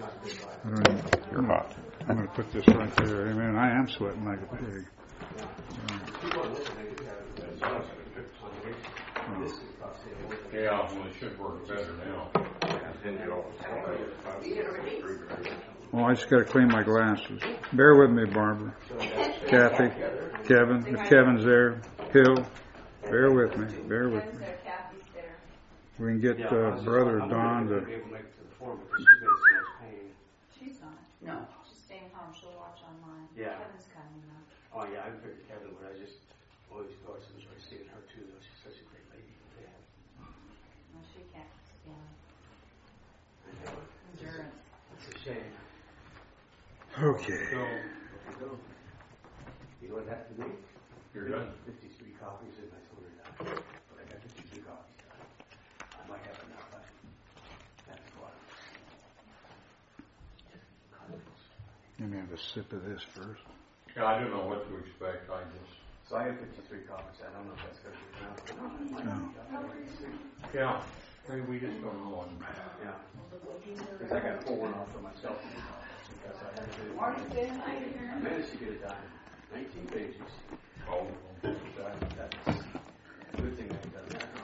I don't know. You're not. I'm going to put this right there. Amen. I am sweating like a pig. Yeah, well, it should work better now. Well, I just got to clean my glasses. Bear with me, Barbara. Kathy, Kevin. If Kevin's there, Hill. Bear with me. Bear with me. We can get Brother Don to. She's not. No. She's staying home. She'll watch online. Yeah. Kevin's coming now. Oh, yeah, I figured Kevin, but I just always enjoy seeing her, too, though. She's such a great lady. Yeah. No, she can't stand endurance. It's a shame. Okay. So, you know what that to me? You're done. 53 copies, and I told her that. But I got 52 copies done. I might have enough left. That's what. Let me have a sip of this first. Yeah, I don't know what to expect. So I have 53 copies. I don't know if that's going to be enough. No. Yeah, maybe we just don't know one. Yeah. Because I got to pull one off for myself. Because I managed to get it done. 19 pages. Oh. That's a good thing I've done that.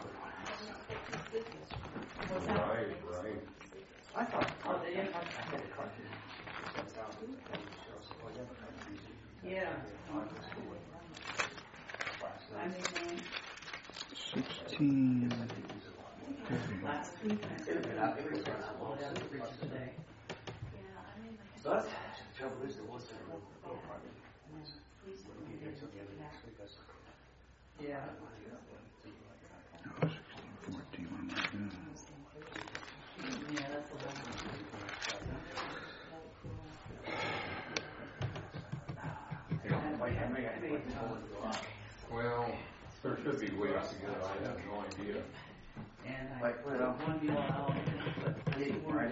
Right. I thought they didn't have I had a cartoon. Yeah. 16. Last week I said today. But the trouble is, there was a little part of it. Yeah. Oh, 16, 14. What am I doing? Yeah, that's a lot. Well, there should be ways to get it. I have no idea. And I Like, put one deal out, but they were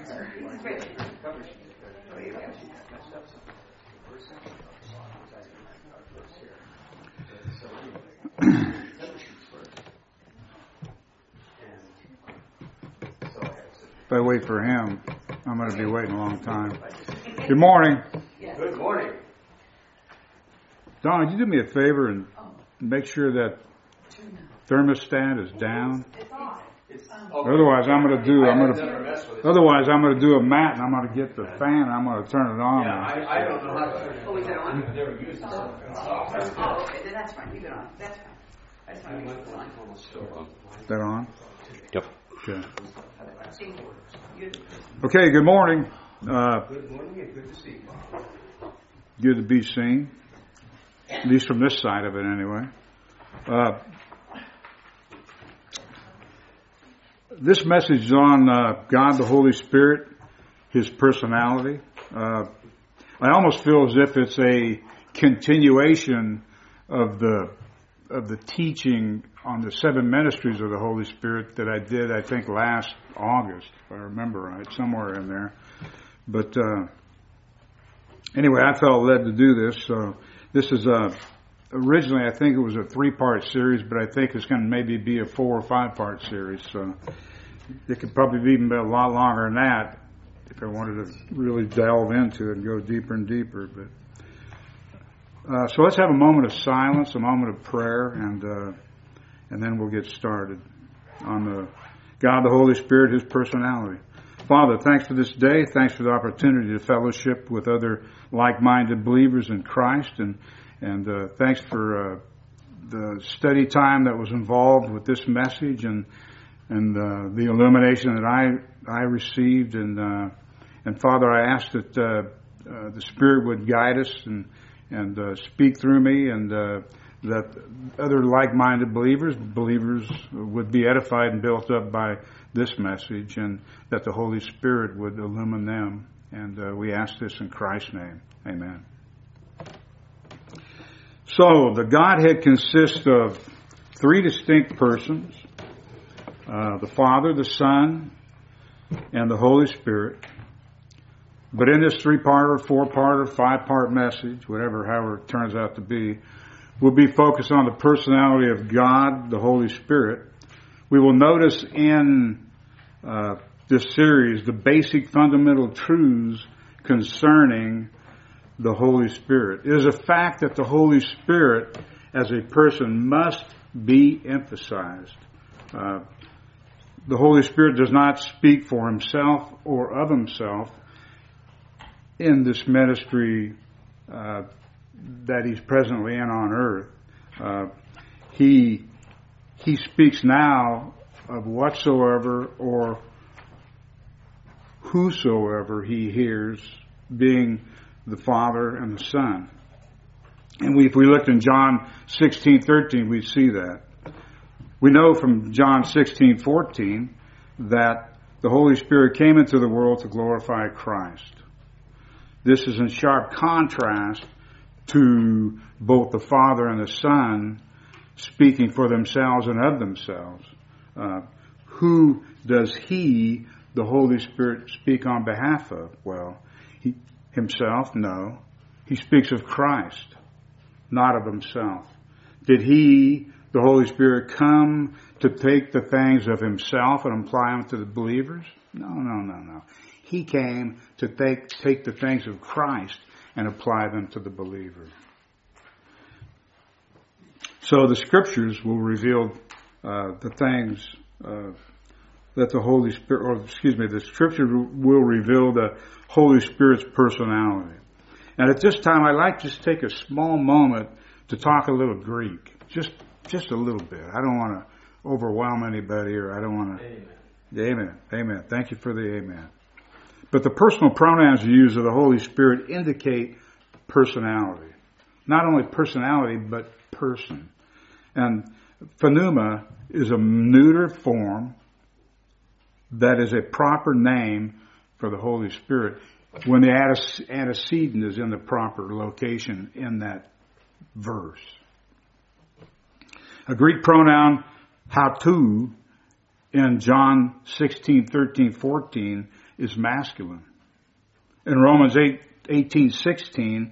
If I wait for him, I'm going to be waiting a long time. Good morning. Good morning. Don, would you do me a favor and make sure that thermostat is down? Otherwise, I'm going to do a mat, and I'm going to get the fan, and I'm going to turn it on. Yeah, I don't know how to turn it on. Oh, is that on? I've never used it. Oh, okay, then that's fine. Leave it on. That's fine. That's fine. Leave it on. Is that on? Yep. Okay. Thank you. Okay, good morning. Good morning and good to see you. Good to be seen. At least from this side of it, anyway. This message is on God, the Holy Spirit, His personality. I almost feel as if it's a continuation of the teaching on the 7 ministries of the Holy Spirit that I did, I think, last August, if I remember right, somewhere in there. But anyway, I felt led to do this. So this is originally, I think it was a 3-part series, but I think it's going to maybe be a 4 or 5-part series. So it could probably even be a lot longer than that if I wanted to really delve into it and go deeper and deeper. But so let's have a moment of silence, a moment of prayer, and then we'll get started on the God, the Holy Spirit, His personality. Father, thanks for this day. Thanks for the opportunity to fellowship with other like-minded believers in Christ, and thanks for the study time that was involved with this message and the illumination that I received. And Father, I ask that the Spirit would guide us and speak through me, and that other like-minded believers would be edified and built up by this message, and that the Holy Spirit would illumine them. And we ask this in Christ's name. Amen. So, the Godhead consists of 3 distinct persons, the Father, the Son, and the Holy Spirit. But in this 3-part or 4-part or 5-part message, however it turns out to be, we'll be focused on the personality of God, the Holy Spirit. We will notice in this series, the basic fundamental truths concerning the Holy Spirit. It is a fact that the Holy Spirit as a person must be emphasized. The Holy Spirit does not speak for himself or of himself in this ministry that he's presently in on earth. He speaks now of whatsoever or whosoever he hears, being the Father and the Son. And if we looked in John 16:13, we see that. We know from John 16:14 that the Holy Spirit came into the world to glorify Christ. This is in sharp contrast to both the Father and the Son speaking for themselves and of themselves. Who does he, the Holy Spirit, speak on behalf of? Well, himself? No. He speaks of Christ, not of himself. Did he, the Holy Spirit, come to take the things of himself and apply them to the believers? No. He came to take the things of Christ and apply them to the believer. So the Scriptures will reveal the things that the Holy Spirit, the Scripture will reveal the Holy Spirit's personality. And at this time, I'd like to just take a small moment to talk a little Greek. Just a little bit. I don't want to overwhelm anybody, or I don't want to... Amen. Thank you for the amen. But the personal pronouns used of the Holy Spirit indicate personality. Not only personality, but person. And pneuma is a neuter form that is a proper name for the Holy Spirit when the antecedent is in the proper location in that verse. A Greek pronoun, hautou, in John 16:13-14 is masculine. In Romans 8:18-16,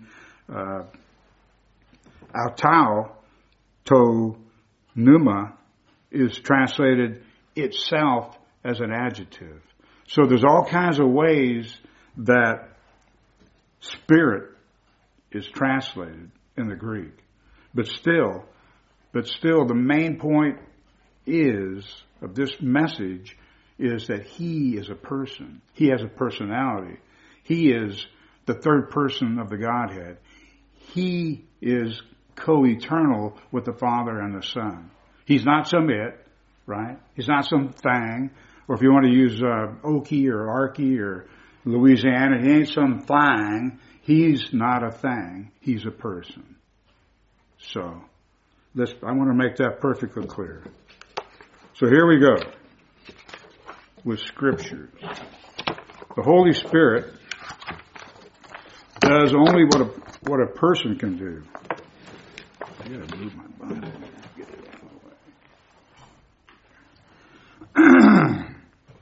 autao, to pneuma, is translated itself as an adjective. So there's all kinds of ways that spirit is translated in the Greek. But still, the main point of this message is that he is a person. He has a personality. He is the third person of the Godhead. He is co-eternal with the Father and the Son. He's not some it, right? He's not some thing. Or if you want to use Okie or Arky or Louisiana, he ain't some thing. He's not a thing. He's a person. So, I want to make that perfectly clear. So here we go with Scriptures. The Holy Spirit does only what a person can do. I gotta move my Bible. Get it out of the way.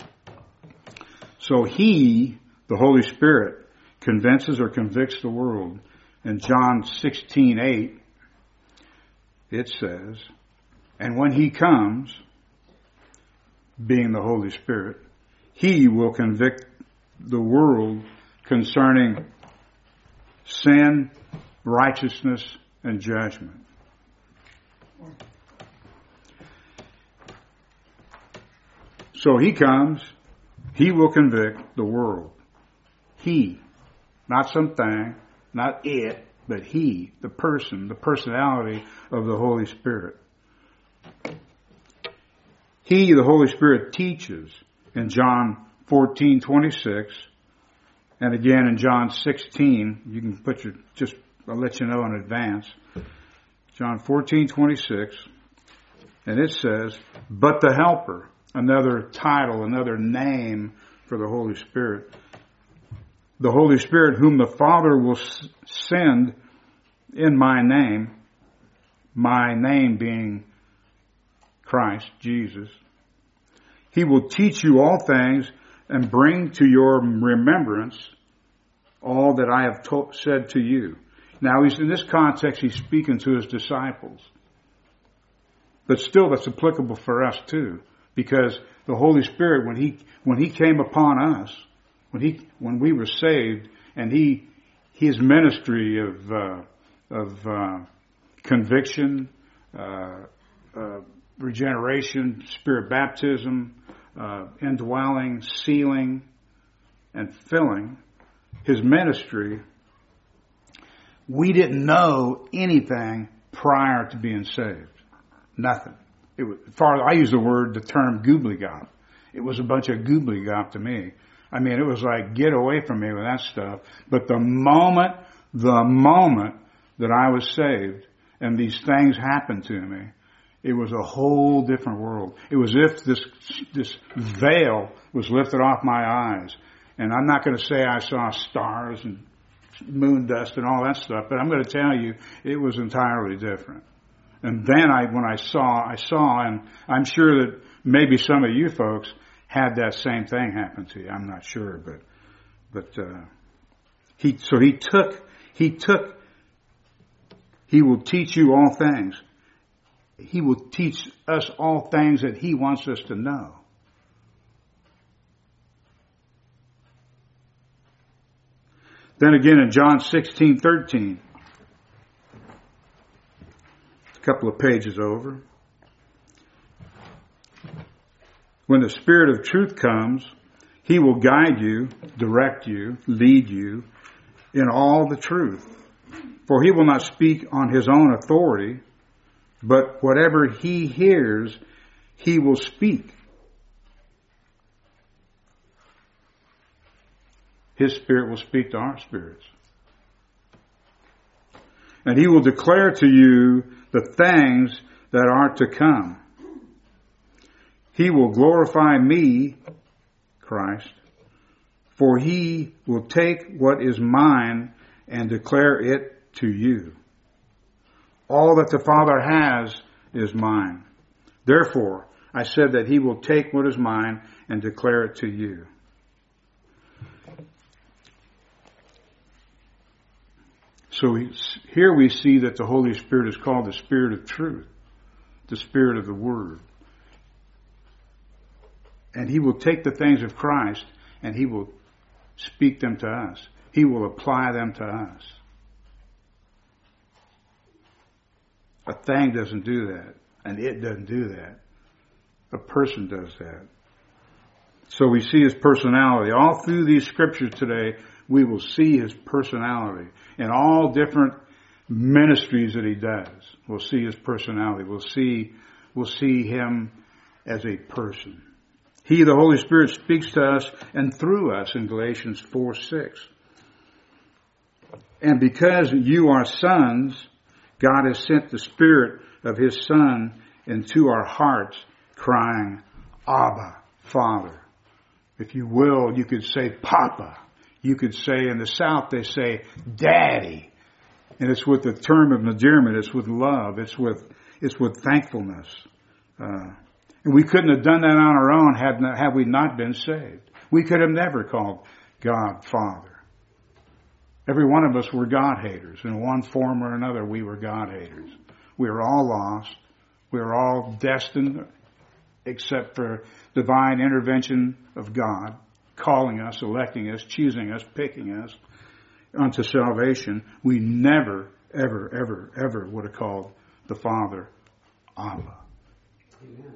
So he, the Holy Spirit, convinces or convicts the world. In John 16:8, it says, and when he comes, being the Holy Spirit, he will convict the world concerning sin, righteousness, and judgment. So he comes, he will convict the world. He, not something, not it, but he, the person, the personality of the Holy Spirit. He, the Holy Spirit, teaches in John 14:26, and again in John 16. You can put I'll let you know in advance. John 14:26, and it says, but the Helper, another title, another name for the Holy Spirit. The Holy Spirit, whom the Father will send in my name being Christ, Jesus. He will teach you all things and bring to your remembrance all that I have said to you. Now, in this context, he's speaking to his disciples. But still, that's applicable for us too. Because the Holy Spirit, when He came upon us, when we were saved, and His ministry of conviction, regeneration, Spirit baptism, indwelling, sealing, and filling, His ministry, we didn't know anything prior to being saved. Nothing. I use the term goobly-gop. It was a bunch of goobly-gop to me. I mean, it was like, get away from me with that stuff. But the moment that I was saved and these things happened to me, it was a whole different world. It was as if this veil was lifted off my eyes. And I'm not going to say I saw stars and moon dust and all that stuff, but I'm going to tell you it was entirely different. And then when I saw, and I'm sure that maybe some of you folks had that same thing happen to you. I'm not sure, but he will teach you all things. He will teach us all things that He wants us to know. Then again in John 16:13, a couple of pages over, when the Spirit of truth comes, He will guide you, direct you, lead you in all the truth. For He will not speak on His own authority, but whatever He hears, He will speak. His Spirit will speak to our spirits. And He will declare to you the things that are to come. He will glorify me, Christ, for He will take what is mine and declare it to you. All that the Father has is mine. Therefore, I said that He will take what is mine and declare it to you. So here we see that the Holy Spirit is called the Spirit of truth, the Spirit of the Word. And He will take the things of Christ and He will speak them to us. He will apply them to us. A thing doesn't do that. And it doesn't do that. A person does that. So we see His personality. All through these scriptures today, we will see His personality. In all different ministries that He does, we'll see His personality. We'll see Him as a person. He, the Holy Spirit, speaks to us and through us in Galatians 4:6. And because you are sons, God has sent the Spirit of His Son into our hearts, crying, Abba, Father. If you will, you could say Papa. You could say, in the South they say Daddy. And it's with the term of endearment. It's with love. It's with thankfulness. And we couldn't have done that on our own had we not been saved. We could have never called God Father. Every one of us were God haters. In one form or another, we were God haters. We were all lost. We were all destined, except for divine intervention of God, calling us, electing us, choosing us, picking us unto salvation. We never, ever, ever, ever would have called the Father Abba. Amen.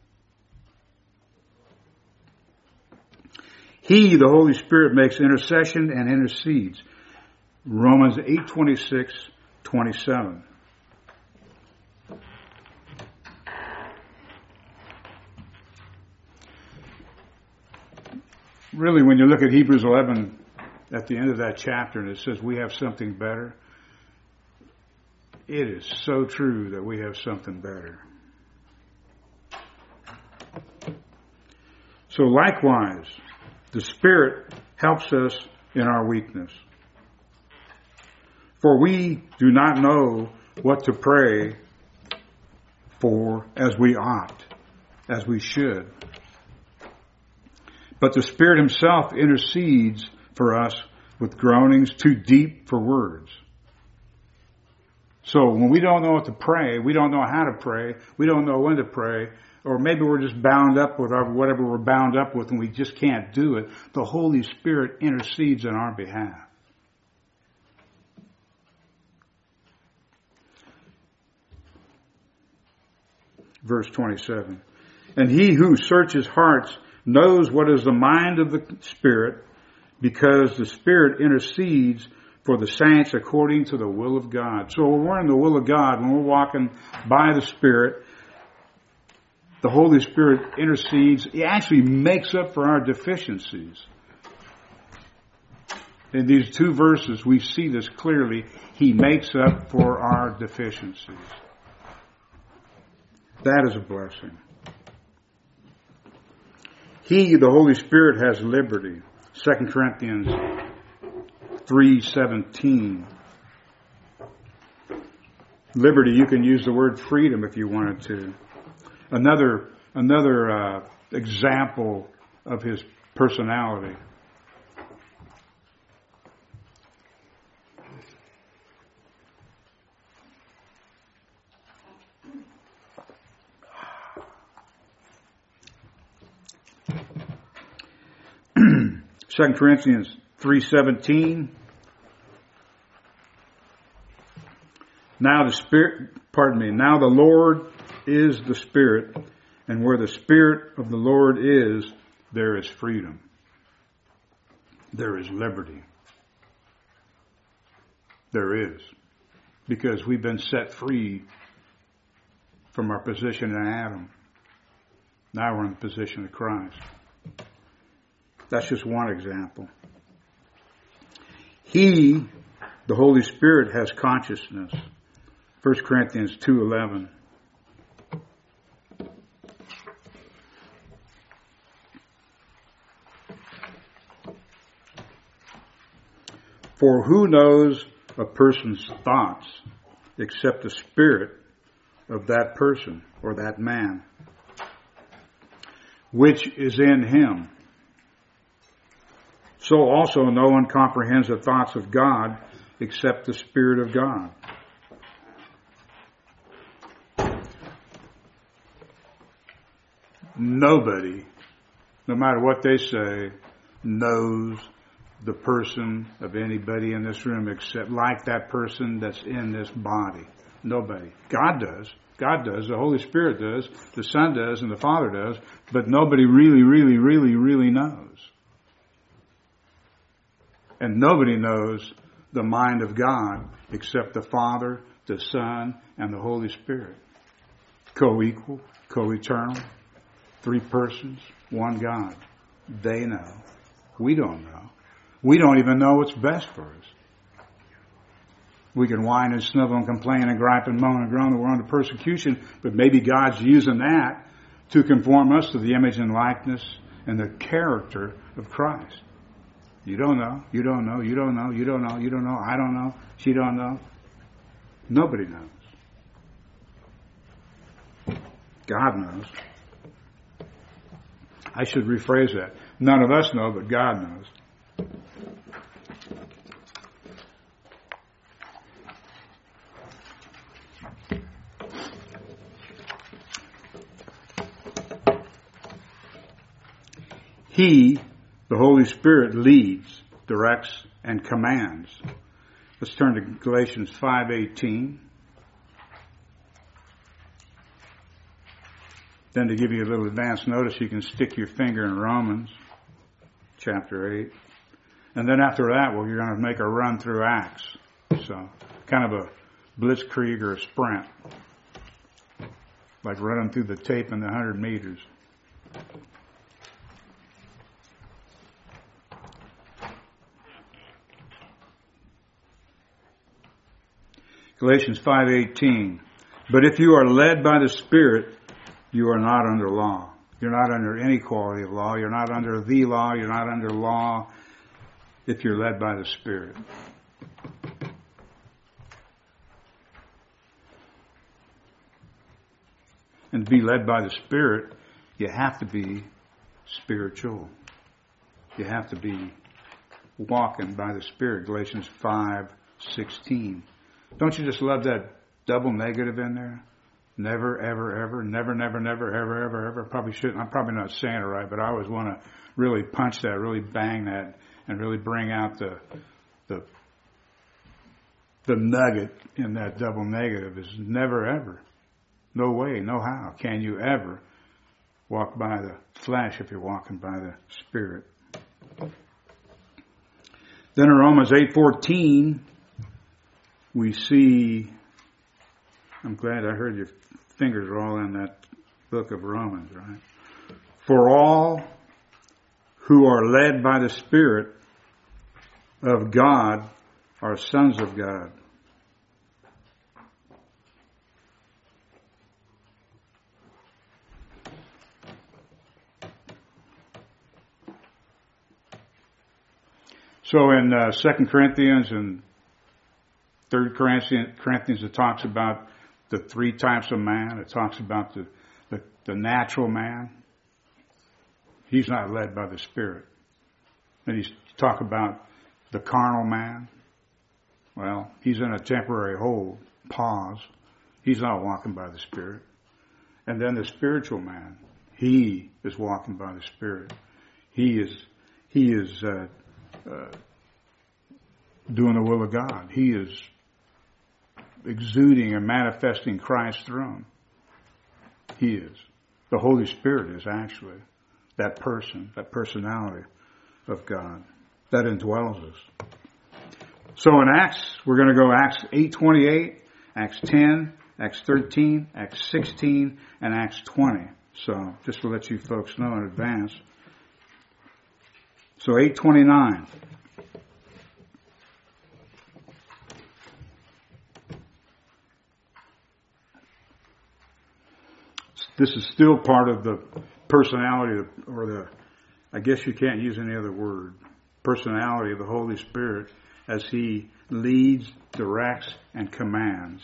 He, the Holy Spirit, makes intercession and intercedes. Romans 8:26-27. Really, when you look at Hebrews 11, at the end of that chapter, and it says we have something better, it is so true that we have something better. So likewise, the Spirit helps us in our weakness. For we do not know what to pray for as we ought, as we should. But the Spirit Himself intercedes for us with groanings too deep for words. So when we don't know what to pray, we don't know how to pray, we don't know when to pray, or maybe we're just bound up with whatever we're bound up with and we just can't do it, the Holy Spirit intercedes on our behalf. Verse 27. And he who searches hearts knows what is the mind of the Spirit, because the Spirit intercedes for the saints according to the will of God. So when we're in the will of God, when we're walking by the Spirit, the Holy Spirit intercedes. He actually makes up for our deficiencies. In these two verses, we see this clearly. He makes up for our deficiencies. That is a blessing. He, the Holy Spirit, has liberty. 2 Corinthians 3:17. Liberty, you can use the word freedom if you wanted to. Another example of his personality. Second Corinthians 3:17. Now the Lord is the Spirit, and where the Spirit of the Lord is, there is freedom. There is liberty. There is. Because we've been set free from our position in Adam. Now we're in the position of Christ. That's just one example. He, the Holy Spirit, has consciousness. 1 Corinthians 2:11. For who knows a person's thoughts except the spirit of that person or that man, which is in him? So also no one comprehends the thoughts of God except the Spirit of God. Nobody, no matter what they say, knows the person of anybody in this room except like that person that's in this body. Nobody. God does. God does. The Holy Spirit does. The Son does, and the Father does. But nobody really knows. And nobody knows the mind of God except the Father, the Son, and the Holy Spirit. Co-equal, co-eternal, three persons, one God. They know. We don't know. We don't even know what's best for us. We can whine and snivel and complain and gripe and moan and groan that we're under persecution, but maybe God's using that to conform us to the image and likeness and the character of Christ. You don't know. You don't know. You don't know. You don't know. You don't know. I don't know. She don't know. Nobody knows. God knows. I should rephrase that. None of us know, but God knows. He, the Holy Spirit, leads, directs, and commands. Let's turn to Galatians 5:18. Then to give you a little advance notice, you can stick your finger in Romans chapter 8. And then after that, well, you're going to make a run through Acts. So kind of a blitzkrieg or a sprint. Like running through the tape in the 100 meters. Galatians 5:18. But if you are led by the Spirit, you are not under law. You're not under any quality of law. You're not under the law. You're not under law if you're led by the Spirit. And to be led by the Spirit, you have to be spiritual. You have to be walking by the Spirit. Galatians 5:16. Don't you just love that double negative in there? Never, ever, ever, never, never, never, ever, ever, ever. Probably shouldn't. I'm probably not saying it right, but I always want to really punch that, really bang that, and really bring out the nugget in that double negative is never, ever. No way, no how can you ever walk by the flesh if you're walking by the Spirit. Then in Romans 8:14, we see, I'm glad I heard your fingers are all in that book of Romans, right? For all who are led by the Spirit of God are sons of God. So in 2 Corinthians and 3 Corinthians, it talks about the three types of man. It talks about the natural man. He's not led by the Spirit. Then he's talk about the carnal man. Well, he's in a temporary hold, pause. He's not walking by the Spirit. And then the spiritual man, he is walking by the Spirit. He is doing the will of God. He is exuding and manifesting Christ through him. He is. The Holy Spirit is actually that person, that personality of God that indwells us. So in Acts, we're going to go Acts 8:28, Acts 10, Acts 13, Acts 16, and Acts 20. So just to let you folks know in advance. So 8:29. This is still part of the personality, or I guess you can't use any other word, personality of the Holy Spirit as He leads, directs, and commands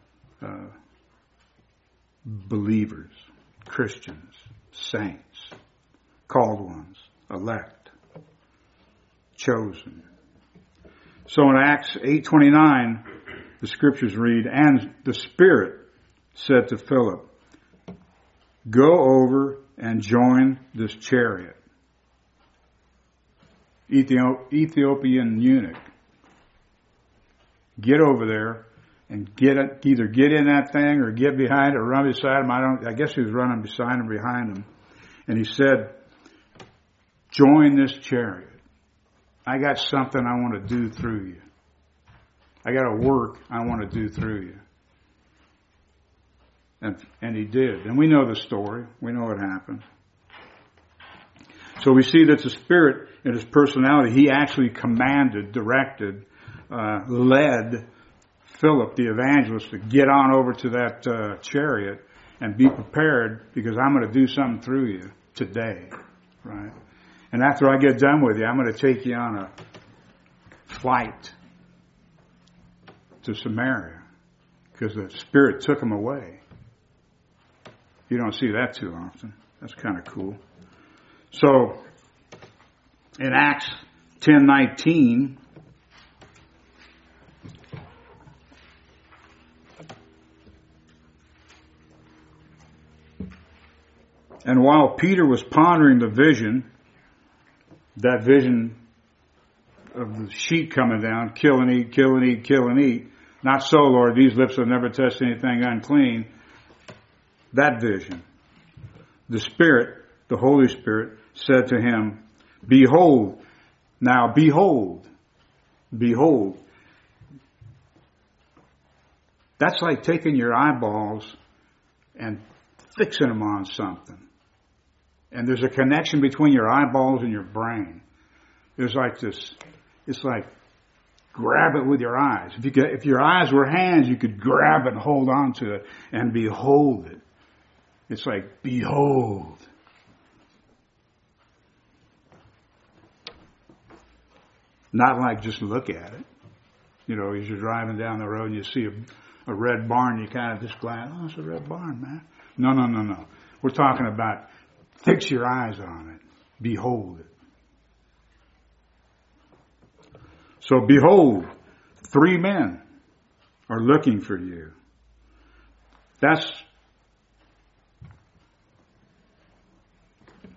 believers, Christians, saints, called ones, elect, chosen. So in Acts 8:29, the scriptures read, and the Spirit said to Philip, go over and join this chariot. Ethiopian eunuch. Get over there and either get in that thing or get behind it or run beside him. I guess he was running beside him, behind him. And he said, join this chariot. I got something I want to do through you. I got a work I want to do through you. And he did. And we know the story. We know what happened. So we see that the Spirit in His personality, He actually commanded, directed, led Philip the evangelist to get on over to that chariot and be prepared because I'm going to do something through you today. Right? And after I get done with you, I'm going to take you on a flight to Samaria because the Spirit took him away. You don't see that too often. That's kind of cool. So, in Acts 10:19, and while Peter was pondering the vision, that vision of the sheep coming down, kill and eat, kill and eat, kill and eat. Not so, Lord, these lips have never touched anything unclean. That vision. The Spirit, the Holy Spirit, said to him, behold. Now, behold. Behold. That's like taking your eyeballs and fixing them on something. And there's a connection between your eyeballs and your brain. There's like this, it's like grab it with your eyes. If your eyes were hands, you could grab it and hold on to it and behold it. It's like, behold. Not like just look at it. You know, as you're driving down the road and you see a red barn, you kind of just glance, oh, it's a red barn, man. No. We're talking about fix your eyes on it. Behold it. So behold, 3 men are looking for you. That's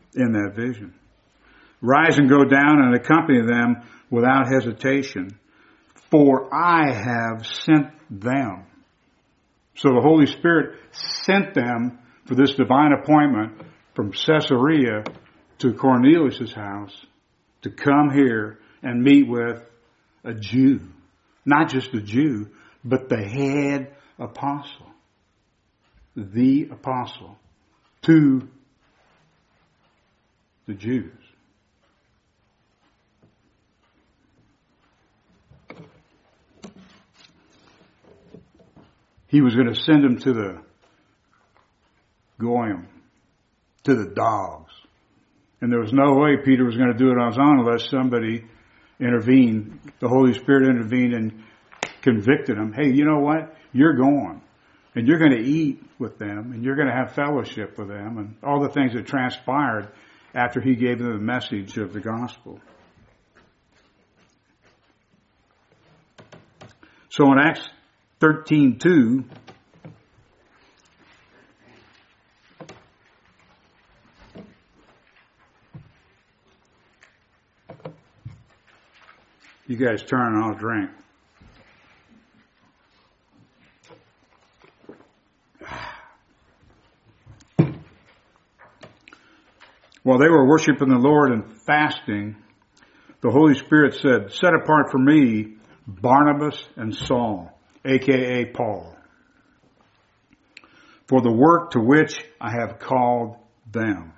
in that vision. Rise and go down and accompany them without hesitation, for I have sent them. So the Holy Spirit sent them for this divine appointment from Caesarea to Cornelius' house to come here and meet with a Jew. Not just a Jew, but the head apostle. The apostle to the Jews. He was going to send them to the Goyim, to the dogs. And there was no way Peter was going to do it on his own unless somebody intervened, the Holy Spirit intervened and convicted him. Hey, you know what? You're going. And you're going to eat with them, and you're going to have fellowship with them, and all the things that transpired after he gave them the message of the gospel. So in Acts 13:2, you guys turn and I'll drink. While they were worshiping the Lord and fasting, the Holy Spirit said, "Set apart for me Barnabas and Saul, a.k.a. Paul, for the work to which I have called them."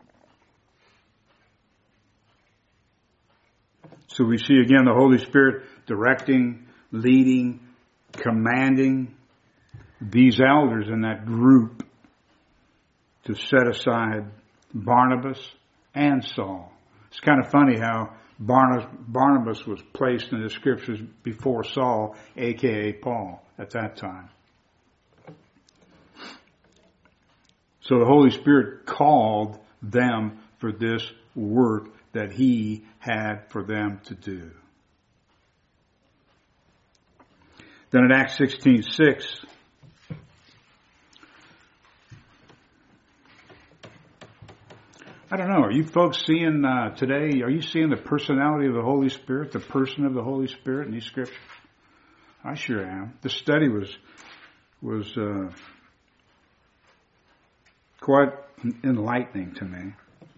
So we see again the Holy Spirit directing, leading, commanding these elders in that group to set aside Barnabas and Saul. It's kind of funny how Barnabas was placed in the scriptures before Saul, a.k.a. Paul, at that time. So the Holy Spirit called them for this work that he had for them to do. Then in Acts 16:6, I don't know, are you folks seeing today, are you seeing the personality of the Holy Spirit, the person of the Holy Spirit in these scriptures? I sure am. The study was quite enlightening to me.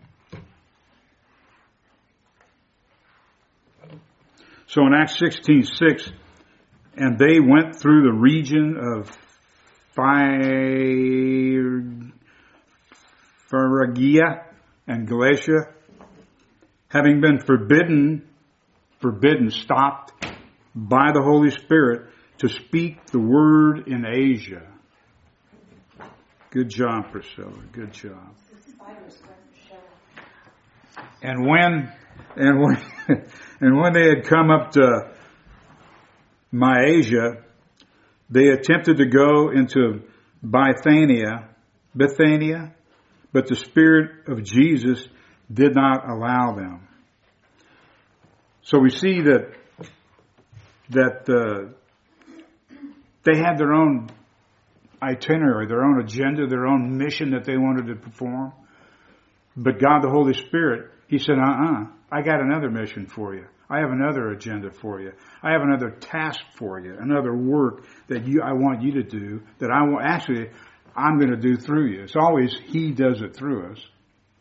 So in Acts 16:6, and they went through the region of Phrygia and Galatia, having been stopped by the Holy Spirit to speak the word in Asia. Good job, Priscilla. Good job. And when they had come up to Mysia, they attempted to go into Bithynia, but the Spirit of Jesus did not allow them. So we see that they had their own itinerary, their own agenda, their own mission that they wanted to perform. But God, the Holy Spirit, He said, I got another mission for you. I have another agenda for you. I have another task for you, another work that I want you to do, that I'm going to do through you. It's always He does it through us.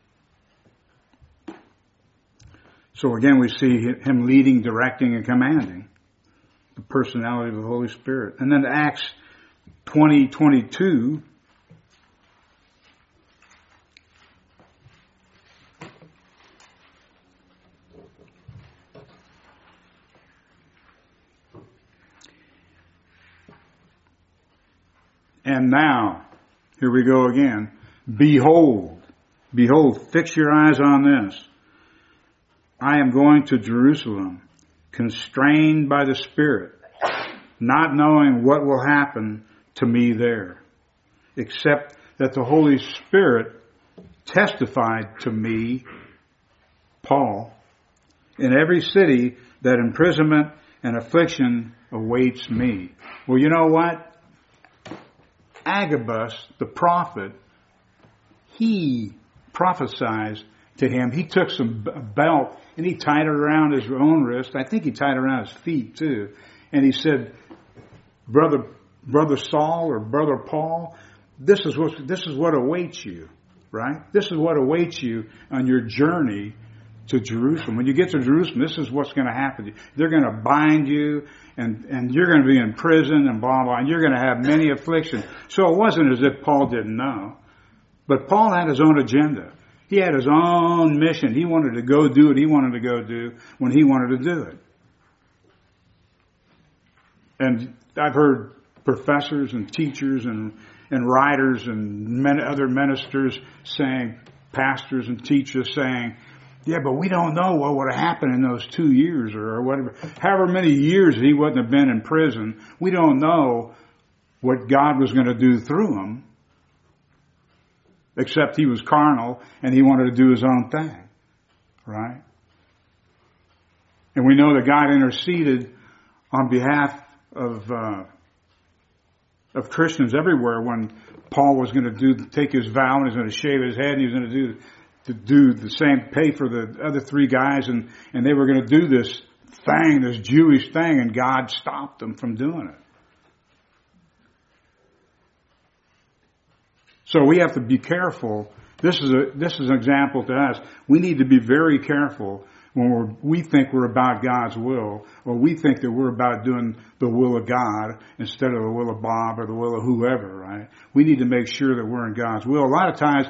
So again, we see Him leading, directing, and commanding. The personality of the Holy Spirit. And then Acts 20:22. And now, here we go again. Behold, fix your eyes on this. I am going to Jerusalem, constrained by the Spirit, not knowing what will happen to me there, except that the Holy Spirit testified to me, Paul, in every city that imprisonment and affliction awaits me. Well, you know what? Agabus, the prophet, he prophesied to him. He took a belt and he tied it around his own wrist. I think he tied it around his feet too. And he said, Brother Saul or Brother Paul, this is what awaits you, right? This is what awaits you on your journey to Jerusalem. When you get to Jerusalem, this is what's going to happen to you. They're going to bind you, and you're going to be in prison, and blah, blah, and you're going to have many afflictions. So it wasn't as if Paul didn't know. But Paul had his own agenda. He had his own mission. He wanted to go do what he wanted to go do when he wanted to do it. And I've heard professors and teachers and writers and other ministers saying, pastors and teachers saying, yeah, but we don't know what would have happened in those 2 years or whatever. However many years he wouldn't have been in prison, we don't know what God was going to do through him, except he was carnal and he wanted to do his own thing, right? And we know that God interceded on behalf of Christians everywhere when Paul was going to take his vow and he was going to shave his head and he was going to do the same, pay for the other 3 guys, and they were going to do this thing, this Jewish thing, and God stopped them from doing it. So we have to be careful. This is an example to us. We need to be very careful when we think we're about God's will, or we think that we're about doing the will of God instead of the will of Bob or the will of whoever, right? We need to make sure that we're in God's will. A lot of times,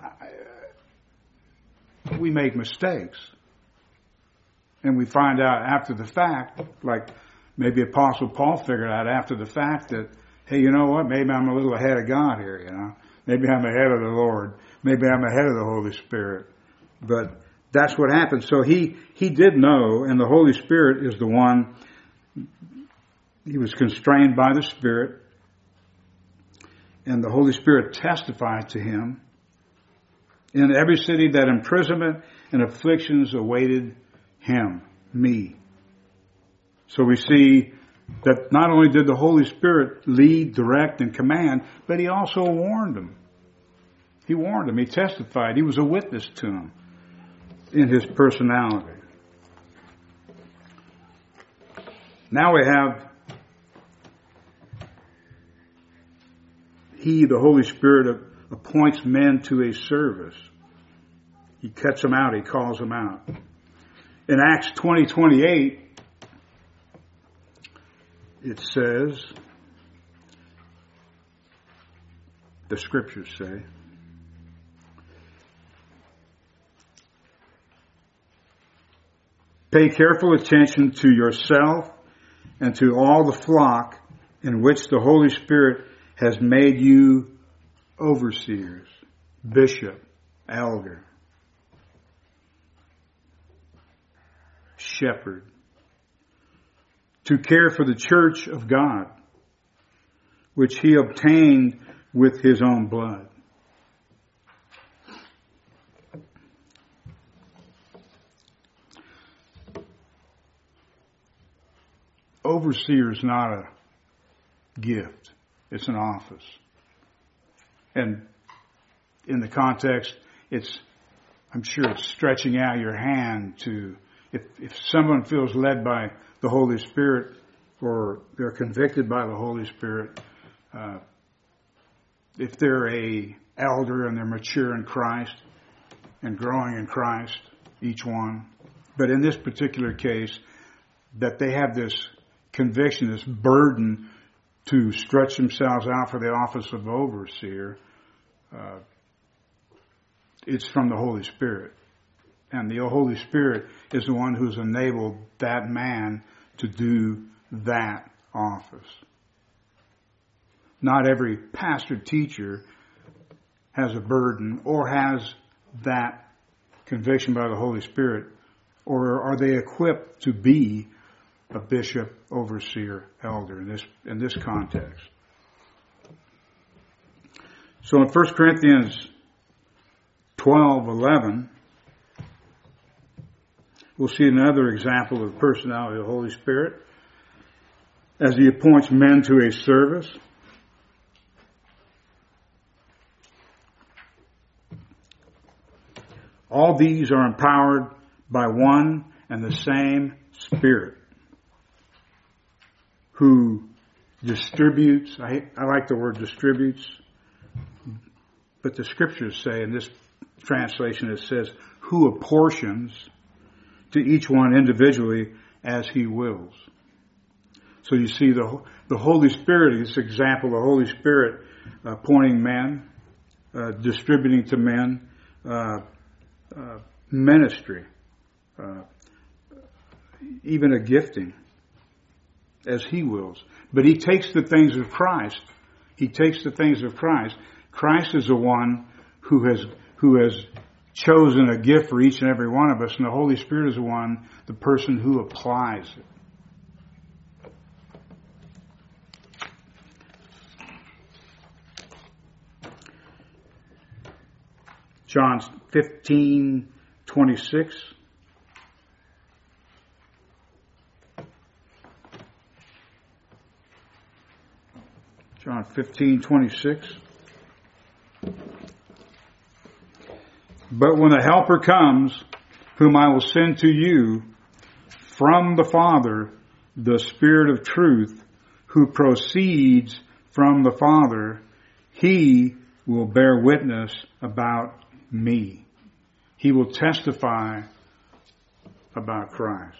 we make mistakes. And we find out after the fact, like maybe Apostle Paul figured out after the fact that, hey, you know what? Maybe I'm a little ahead of God here, you know. Maybe I'm ahead of the Lord. Maybe I'm ahead of the Holy Spirit. But that's what happened. So he did know, and the Holy Spirit is the one. He was constrained by the Spirit, and the Holy Spirit testified to him. In every city that imprisonment and afflictions awaited him, me. So we see that not only did the Holy Spirit lead, direct, and command, but he also warned him. He warned him. He testified. He was a witness to him in his personality. Now we have he, the Holy Spirit, appoints men to a service. He cuts them out. He calls them out. In Acts 20:28, it says, the scriptures say, pay careful attention to yourself and to all the flock in which the Holy Spirit has made you overseers, bishop, elder, shepherd, to care for the church of God, which he obtained with his own blood. Overseer is not a gift. It's an office. And in the context, I'm sure it's stretching out your hand to, if someone feels led by the Holy Spirit or they're convicted by the Holy Spirit, if they're a elder and they're mature in Christ and growing in Christ, each one, but in this particular case, that they have this conviction, this burden to stretch themselves out for the office of overseer, it's from the Holy Spirit. And the Holy Spirit is the one who's enabled that man to do that office. Not every pastor teacher has a burden or has that conviction by the Holy Spirit, or are they equipped to be a bishop, overseer, elder in this context. So in 1 Corinthians 12:11, we'll see another example of the personality of the Holy Spirit as he appoints men to a service. All these are empowered by one and the same Spirit, who distributes. I like the word distributes, but the scriptures say, in this translation it says, who apportions to each one individually as he wills. So you see the Holy Spirit, this example, the Holy Spirit appointing men, distributing to men, ministry, even a gifting as he wills. But he takes the things of Christ. He takes the things of Christ. Christ is the one who has chosen a gift for each and every one of us, and the Holy Spirit is the person who applies it. John 15:26. John 15:26. But when the Helper comes, whom I will send to you from the Father, the Spirit of truth, who proceeds from the Father, he will bear witness about me. He will testify about Christ.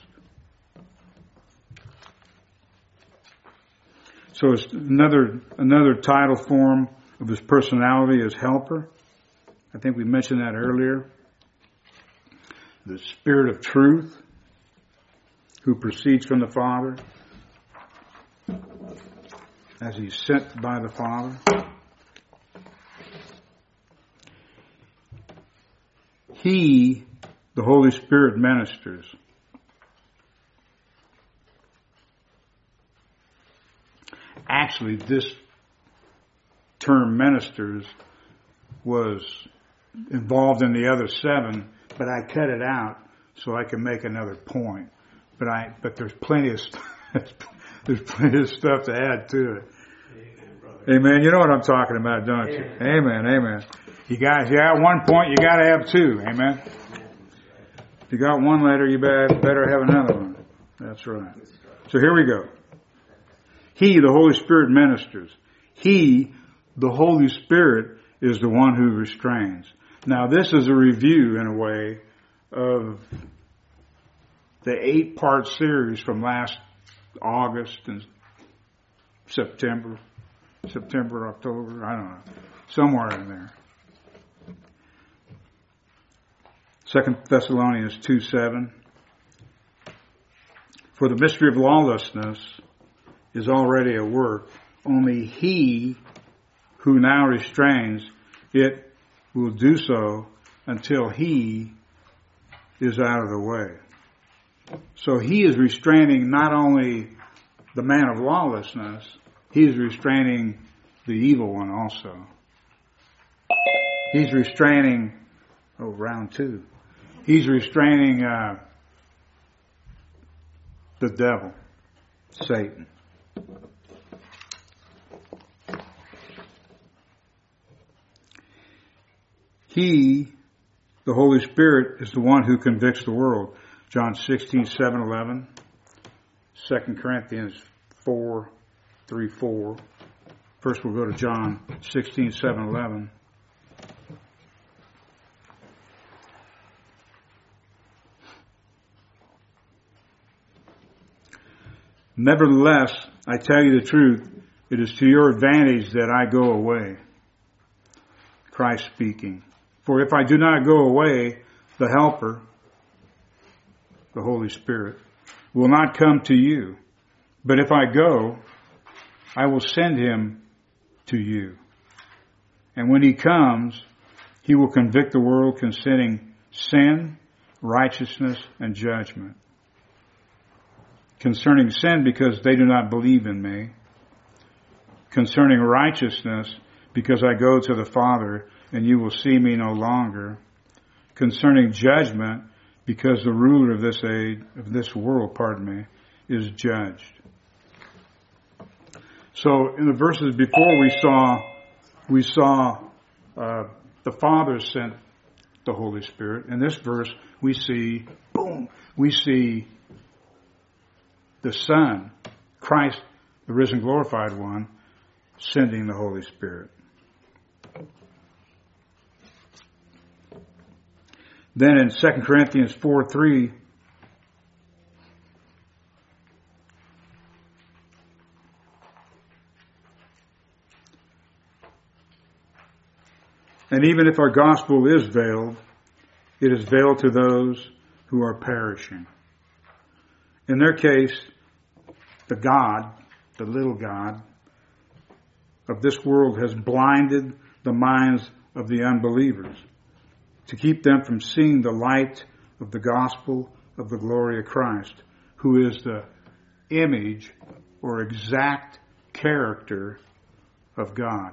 So it's another title form of his personality is Helper. I think we mentioned that earlier. The Spirit of truth, who proceeds from the Father, as he's sent by the Father. He, the Holy Spirit, ministers. Actually, this term ministers was involved in the other 7, but I cut it out so I can make another point. But there's plenty of there's plenty of stuff to add to it. Amen. You know what I'm talking about, don't you? Amen. Amen. You got one point, you got to have 2. Amen. If you got one letter, you better have another one. That's right. So here we go. He, the Holy Spirit, ministers. He, the Holy Spirit, is the one who restrains. Now, this is a review, in a way, of the 8-part series from last August and September, October, I don't know, somewhere in there. 2 Thessalonians 2:7. For the mystery of lawlessness is already at work. Only he who now restrains it will do so until he is out of the way. So he is restraining not only the man of lawlessness, he is restraining the evil one also. He's restraining, round 2. He's restraining the devil, Satan. He, the Holy Spirit, is the one who convicts the world. John 16:7-11, 2 Corinthians 4:3-4. First we'll go to John 16:7-11. Nevertheless, I tell you the truth, it is to your advantage that I go away. Christ speaking. For if I do not go away, the Helper, the Holy Spirit, will not come to you. But if I go, I will send him to you. And when he comes, he will convict the world concerning sin, righteousness, and judgment. Concerning sin, because they do not believe in me. Concerning righteousness, because I go to the Father, and you will see me no longer. Concerning judgment, because the ruler of this age, of this world, is judged. So in the verses before we saw the Father sent the Holy Spirit. In this verse, we see, boom, we see the Son, Christ, the risen, glorified one, sending the Holy Spirit. Then in 2 Corinthians 4:3, and even if our gospel is veiled, it is veiled to those who are perishing. In their case, the God, the little God of this world has blinded the minds of the unbelievers to keep them from seeing the light of the gospel of the glory of Christ, who is the image or exact character of God.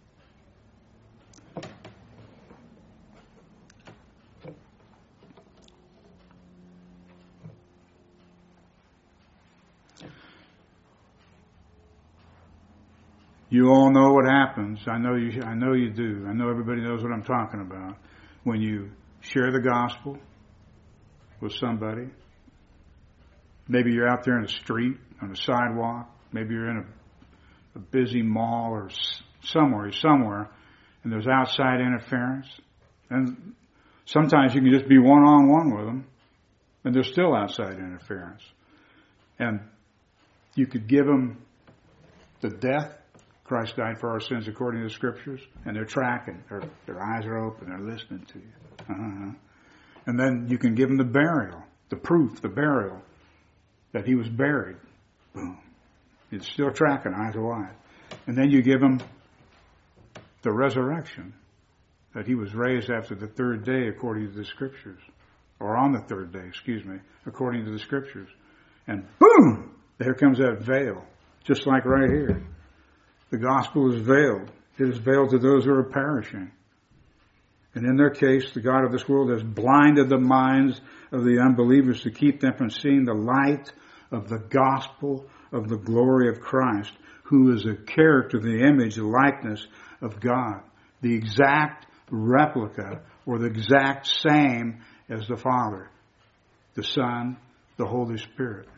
You all know what happens. I know you do. I know everybody knows what I'm talking about. When you share the gospel with somebody, maybe you're out there in the street, on a sidewalk, maybe you're in a busy mall or somewhere, and there's outside interference. And sometimes you can just be one-on-one with them, and there's still outside interference. And you could give them the death. Christ died for our sins according to the Scriptures, and they're tracking. Their eyes are open. They're listening to you. And then you can give them the burial, the proof, the burial, that he was buried. Boom. It's still tracking, eyes wide. And then you give them the resurrection, that he was raised after the third day according to the Scriptures. Or on the third day, according to the Scriptures. And boom! There comes that veil, just like right here. The gospel is veiled. It is veiled to those who are perishing. And in their case, the God of this world has blinded the minds of the unbelievers to keep them from seeing the light of the gospel of the glory of Christ, who is a character, the image, the likeness of God, the exact replica or the exact same as the Father, the Son, the Holy Spirit.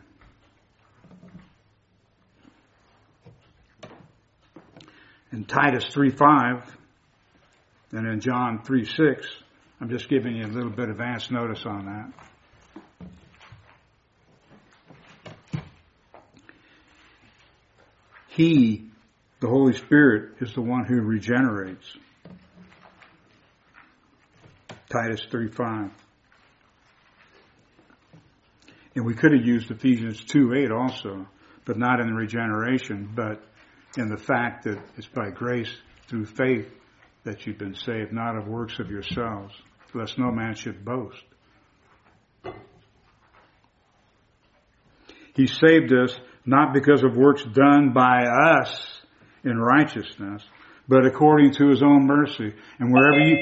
In Titus 3:5 and in John 3:6, I'm just giving you a little bit of advance notice on that. He, the Holy Spirit, is the one who regenerates. Titus 3:5. And we could have used Ephesians 2:8 also, but not in the regeneration, but in the fact that it's by grace through faith that you've been saved, not of works of yourselves, lest no man should boast. He saved us not because of works done by us in righteousness, but according to his own mercy. And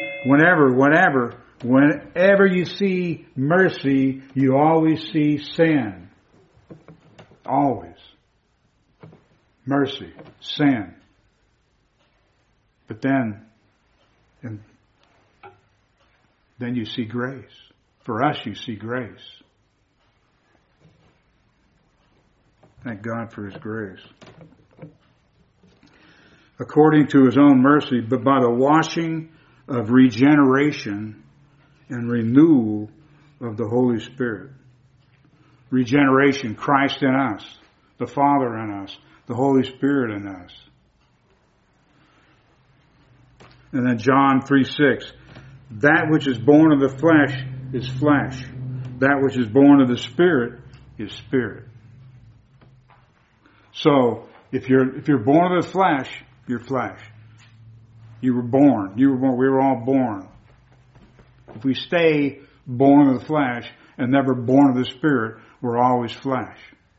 whenever you see mercy, you always see sin. Always. Mercy, sin. But then you see grace. For us, you see grace. Thank God for his grace. According to his own mercy, but by the washing of regeneration and renewal of the Holy Spirit. Regeneration, Christ in us, the Father in us, the Holy Spirit in us. And then John 3:6. That which is born of the flesh is flesh. That which is born of the Spirit is spirit. So, if you're born of the flesh, you're flesh. You were born. We were all born. If we stay born of the flesh and never born of the Spirit, we're always flesh.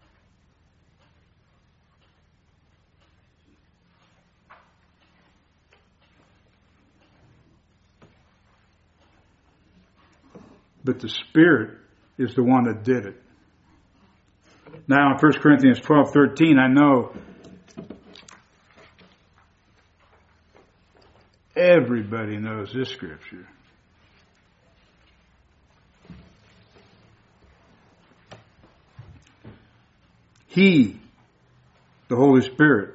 But the Spirit is the one that did it. Now in 1 Corinthians 12:13, I know everybody knows this scripture. He, the Holy Spirit,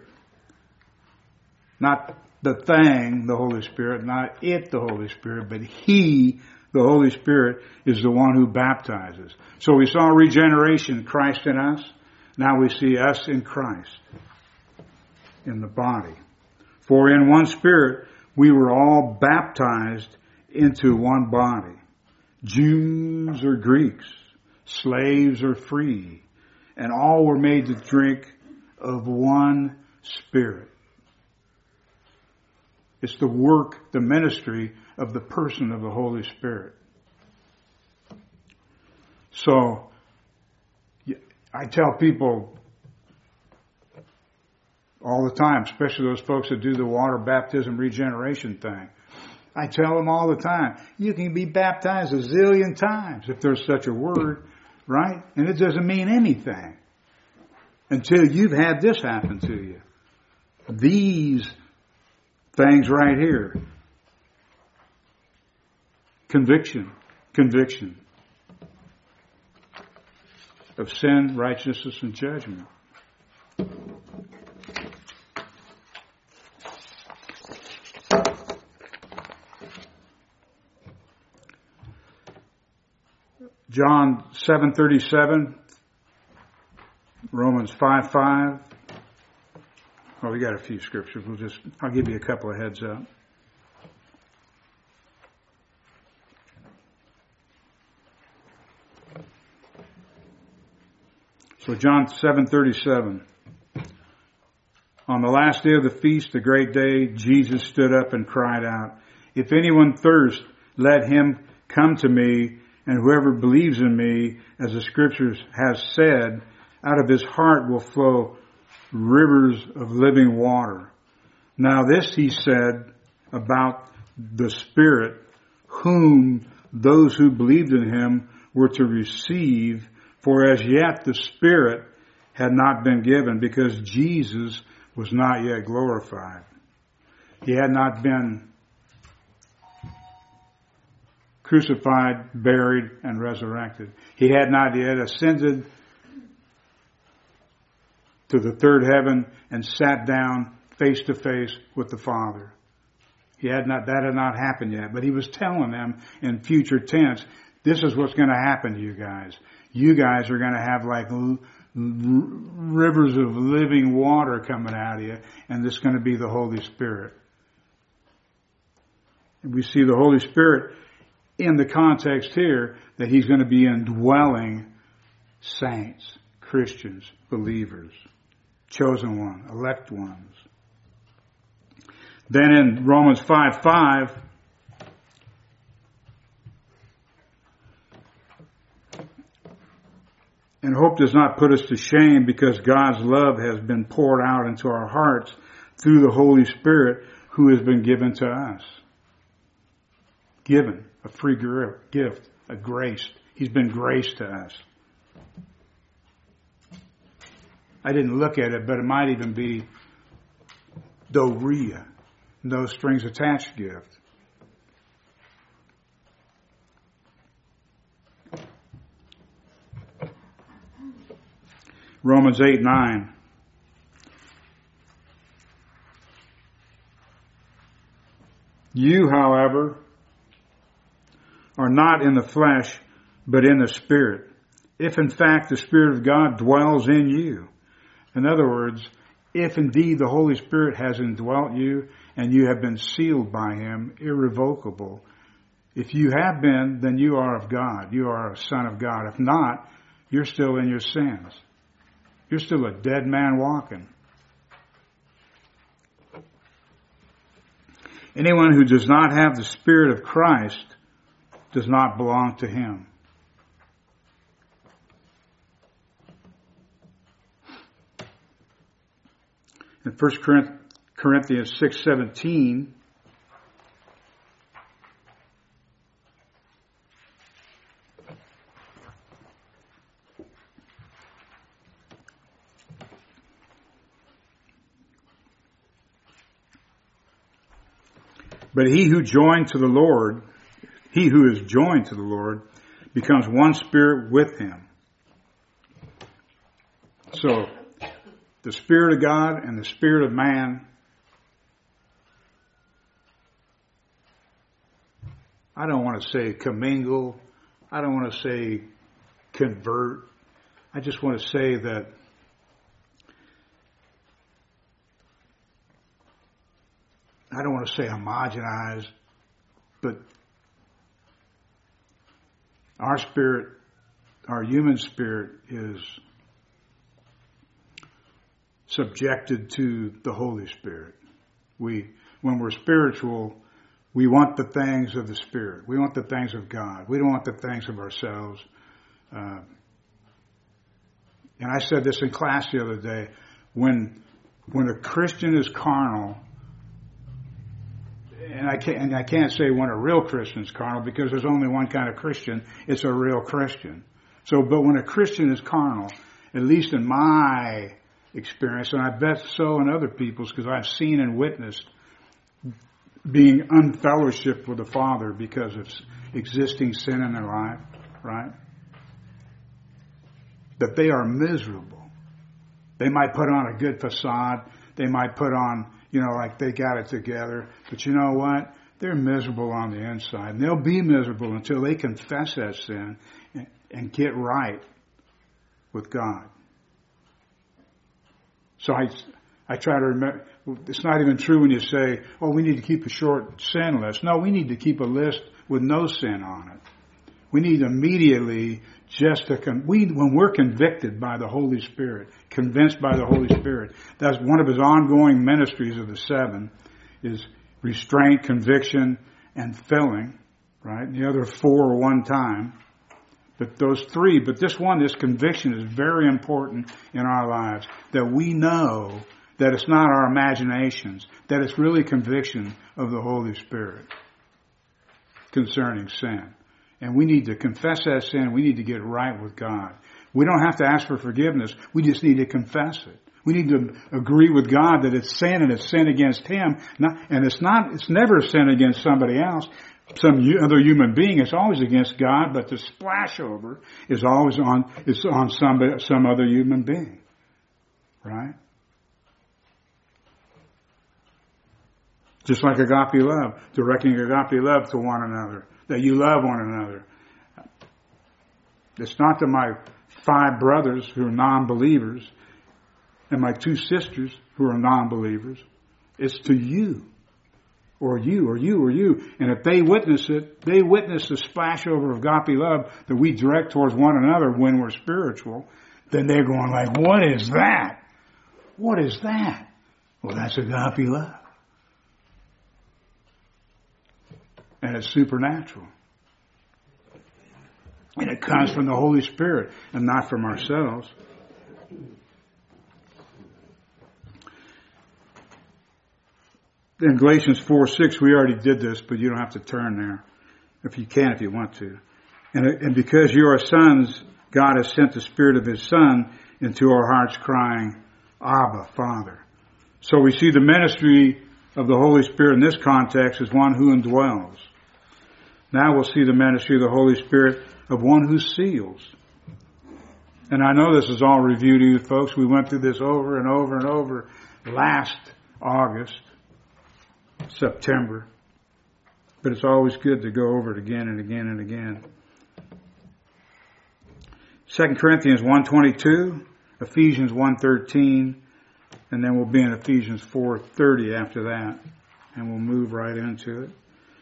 not the thing, the Holy Spirit, not it, the Holy Spirit, but He, the Holy Spirit, is the one who baptizes. So we saw regeneration, Christ in us. Now we see us in Christ, in the body. For in one Spirit we were all baptized into one body. Jews or Greeks, slaves or free, and all were made to drink of one Spirit. It's the work, the ministry of the person of the Holy Spirit. So, I tell people all the time, especially those folks that do the water baptism regeneration thing. I tell them all the time, you can be baptized a zillion times if there's such a word, right? And it doesn't mean anything until you've had this happen to you. These things right here. Conviction of sin, righteousness, and judgment. John 7:37, Romans 5:5. Well, we got a few scriptures. I'll give you a couple of heads up. So John 7:37. On the last day of the feast, the great day, Jesus stood up and cried out, "If anyone thirst, let him come to me, and whoever believes in me, as the scriptures has said, out of his heart will flow rivers of living water." Now this he said about the Spirit, whom those who believed in him were to receive, for as yet the Spirit had not been given, because Jesus was not yet glorified. He had not been crucified, buried, and resurrected. He had not yet ascended to the third heaven and sat down face to face with the Father. That had not happened yet, but he was telling them in future tense, this is what's going to happen to you guys. You guys are going to have like rivers of living water coming out of you, and this is going to be the Holy Spirit. And we see the Holy Spirit in the context here that he's going to be indwelling saints, Christians, believers, chosen one, elect ones. Then in Romans 5:5, and hope does not put us to shame, because God's love has been poured out into our hearts through the Holy Spirit who has been given to us. Given, a free gift, a grace. He's been graced to us. I didn't look at it, but it might even be Doria, no strings attached gift. Romans 8:9. You, however, are not in the flesh, but in the Spirit, if in fact the Spirit of God dwells in you. In other words, if indeed the Holy Spirit has indwelt you and you have been sealed by Him, irrevocable. If you have been, then you are of God. You are a son of God. If not, you're still in your sins. You're still a dead man walking. Anyone who does not have the Spirit of Christ does not belong to Him. In 1 Corinthians 6:17, but he who is joined to the Lord becomes one spirit with Him. So, the Spirit of God and the Spirit of man, I don't want to say commingle. I don't want to say convert. I just want to say that I don't want to say homogenize, but our spirit, our human spirit, is subjected to the Holy Spirit. When we're spiritual, we want the things of the Spirit. We want the things of God. We don't want the things of ourselves. And I said this in class the other day. When a Christian is carnal, and I can't say when a real Christian is carnal because there's only one kind of Christian. It's a real Christian. But when a Christian is carnal, at least in my experience, and I bet so in other people's, because I've seen and witnessed being unfellowship with the Father because of existing sin in their life, right? That they are miserable. They might put on a good facade. They might put on, like they got it together. But you know what? They're miserable on the inside. And they'll be miserable until they confess that sin and get right with God. So I try to remember, it's not even true when you say, we need to keep a short sin list. No, we need to keep a list with no sin on it. We need immediately when we're convicted by the Holy Spirit, convinced by the Holy Spirit, that's one of his ongoing ministries of the 7, is restraint, conviction, and filling, right? And the other 4 are one time. But those 3, this conviction is very important in our lives, that we know that it's not our imaginations, that it's really conviction of the Holy Spirit concerning sin. And we need to confess that sin. We need to get right with God. We don't have to ask for forgiveness. We just need to confess it. We need to agree with God that it's sin and it's sin against Him. It's never sin against somebody else, some other human being. It's always against God, but the splash over is always on some other human being. Right? Just like agape love, directing agape love to one another, that you love one another. It's not to my 5 brothers who are non-believers and my 2 sisters who are non-believers. It's to you, or you, or you, or you. And if they witness it, they witness the splash over of agape love that we direct towards one another when we're spiritual, then they're going like, what is that? What is that? Well, that's agape love. And it's supernatural. And it comes from the Holy Spirit and not from ourselves. In Galatians 4:6, we already did this, but you don't have to turn there. If you can, if you want to. And because you are sons, God has sent the Spirit of His Son into our hearts crying, Abba, Father. So we see the ministry of the Holy Spirit in this context as one who indwells. Now we'll see the ministry of the Holy Spirit of one who seals. And I know this is all review to you folks. We went through this over and over and over last August, September. But it's always good to go over it again and again and again. 2 Corinthians 1:22, Ephesians 1:13, and then we'll be in Ephesians 4:30 after that. And we'll move right into it.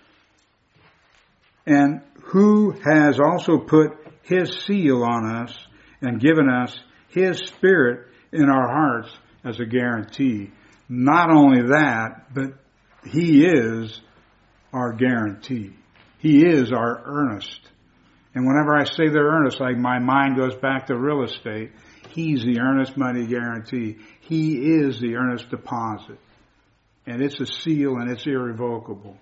And who has also put His seal on us and given us His Spirit in our hearts as a guarantee. Not only that, but He is our guarantee. He is our earnest. And whenever I say the earnest, like my mind goes back to real estate, He's the earnest money guarantee. He is the earnest deposit. And it's a seal and it's irrevocable.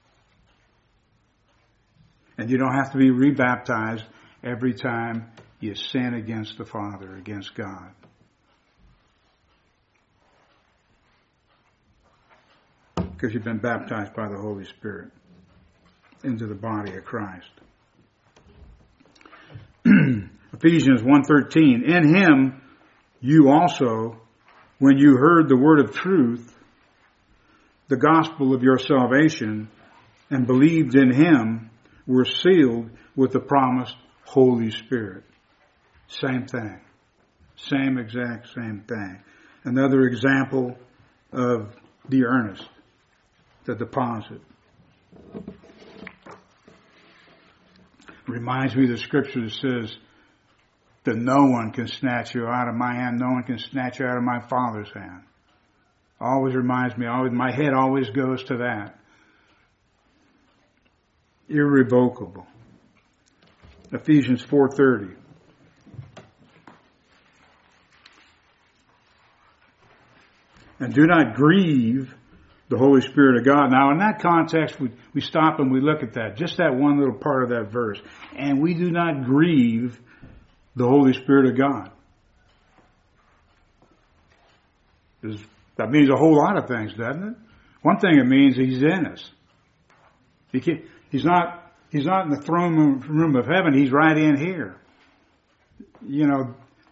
And you don't have to be rebaptized every time you sin against the Father, against God. Because you've been baptized by the Holy Spirit into the body of Christ. Ephesians 1:13, in Him you also, when you heard the word of truth, the gospel of your salvation, and believed in him, were sealed with the promised Holy Spirit. Same thing. Same exact same thing. Another example of the earnest, the deposit. Reminds me of the scripture that says that no one can snatch you out of my hand, no one can snatch you out of my Father's hand. Always reminds me, my head always goes to that. Irrevocable. Ephesians 4:30. And do not grieve the Holy Spirit of God. Now, in that context, we stop and we look at that. Just that one little part of that verse. And we do not grieve the Holy Spirit of God. That means a whole lot of things, doesn't it? One thing it means he's in us. He's not in the throne room of heaven. He's right in here. You know,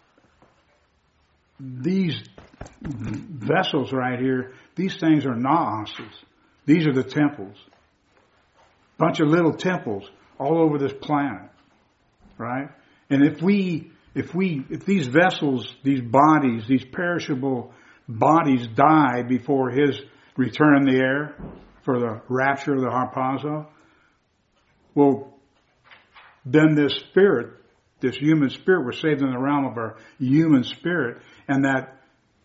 these vessels right here, these things are naoses. These are the temples. Bunch of little temples all over this planet. Right? And if these vessels, these bodies, these perishable bodies die before his return in the air for the rapture of the harpazo, well, then this spirit, this human spirit, we're saved in the realm of our human spirit, and that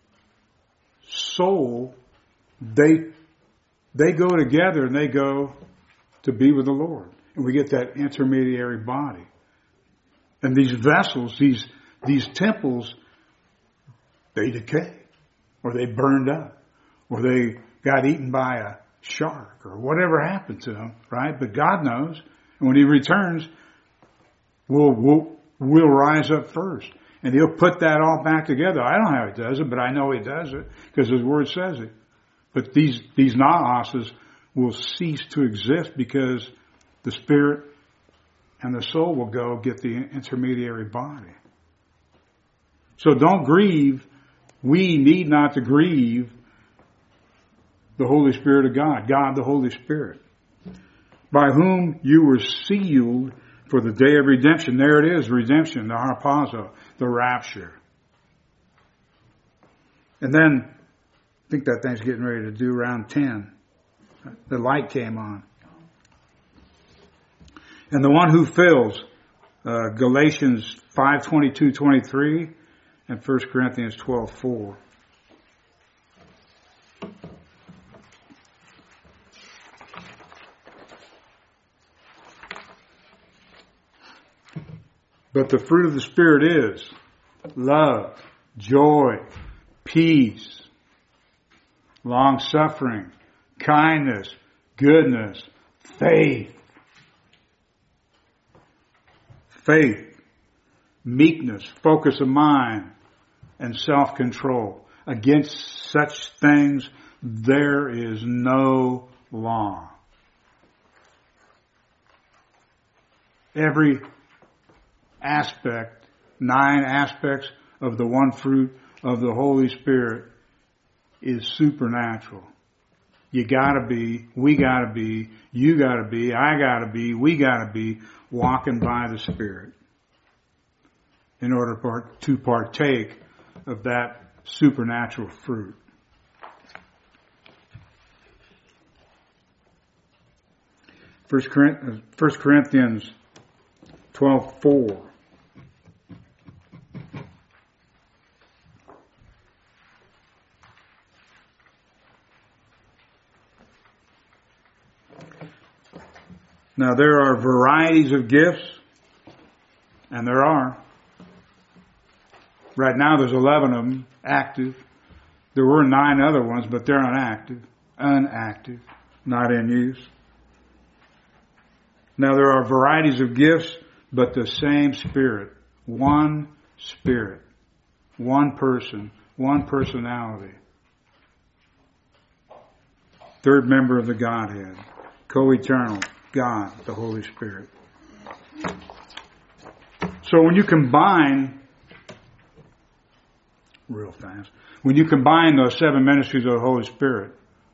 soul, they go together and they go to be with the Lord. And we get that intermediary body. And these vessels, these temples, they decay. Or they burned up. Or they got eaten by a shark. Or whatever happened to them, right? But God knows. And when he returns, we'll rise up first. And he'll put that all back together. I don't know how he does it, but I know he does it because his word says it. But these naoses will cease to exist because the spirit and the soul will go get the intermediary body. So don't grieve. We need not to grieve the Holy Spirit of God, God the Holy Spirit, by whom you were sealed for the day of redemption. There it is, redemption, the harpazo, the rapture. And then, I think that thing's getting ready to do round 10. The light came on. And the one who fills, Galatians 5:22-23 and 1 Corinthians 12:4. But the fruit of the Spirit is love, joy, peace, long-suffering, kindness, goodness, faith, meekness, focus of mind, and self-control. Against such things there is no law. Every aspect, 9 aspects of the one fruit of the Holy Spirit is supernatural. You gotta be, we gotta be, you gotta be, I gotta be, we gotta be walking by the Spirit in order to partake of that supernatural fruit. 1 Corinthians 12:4. Now there are varieties of gifts, and there are. Right now there's 11 of them active. There were 9 other ones, but they're inactive, not in use. Now there are varieties of gifts, but the same Spirit, one person, one personality. Third member of the Godhead, co-eternal, God, the Holy Spirit. So when you combine real fast. When you combine those 7 ministries of the Holy Spirit,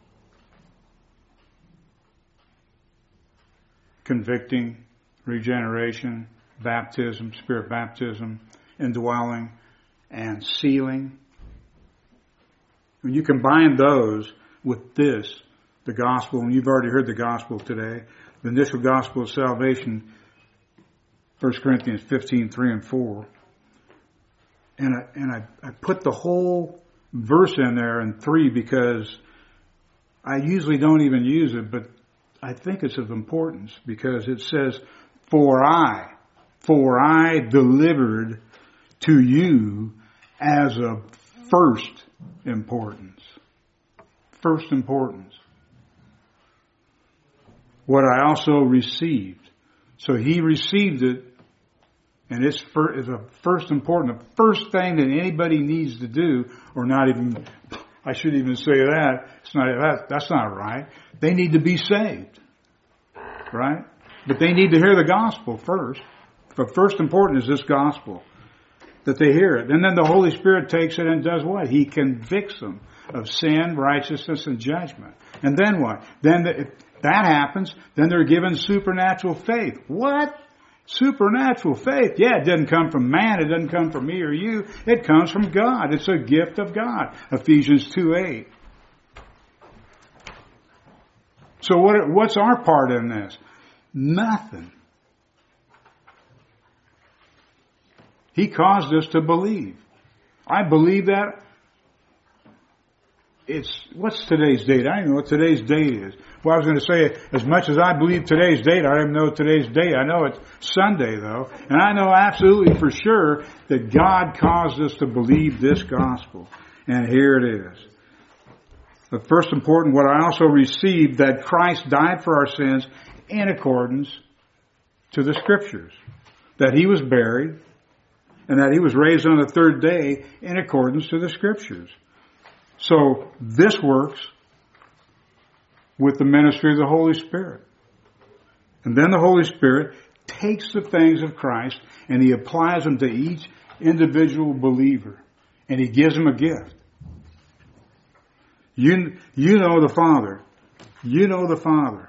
convicting, regeneration, baptism, Spirit baptism, indwelling, and sealing. When you combine those with this, the gospel, and you've already heard the gospel today, the initial gospel of salvation, 1 Corinthians 15, 3 and 4. And I put the whole verse in there in 3 because I usually don't even use it, but I think it's of importance because it says, For I delivered to you as of first importance. First importance. What I also received. So he received it, and it's a first important. The first thing that anybody needs to do, or not even, I shouldn't even say that. That's not right. They need to be saved. Right? But they need to hear the gospel first. But first important is this gospel. That they hear it. And then the Holy Spirit takes it and does what? He convicts them of sin, righteousness, and judgment. And then what? Then if that happens, then they're given supernatural faith. What? Supernatural faith? Yeah, it doesn't come from man. It doesn't come from me or you. It comes from God. It's a gift of God. Ephesians 2:8. So what's our part in this? Nothing. He caused us to believe. I believe that. What's today's date? I don't even know what today's date is. Well, I was going to say, as much as I believe today's date, I don't even know today's date. I know it's Sunday, though. And I know absolutely for sure that God caused us to believe this gospel. And here it is. But first important, what I also received, that Christ died for our sins in accordance to the Scriptures. That He was buried, and that He was raised on the third day in accordance to the Scriptures. So this works with the ministry of the Holy Spirit. And then the Holy Spirit takes the things of Christ and He applies them to each individual believer. And He gives them a gift. You know the Father. You know the Father.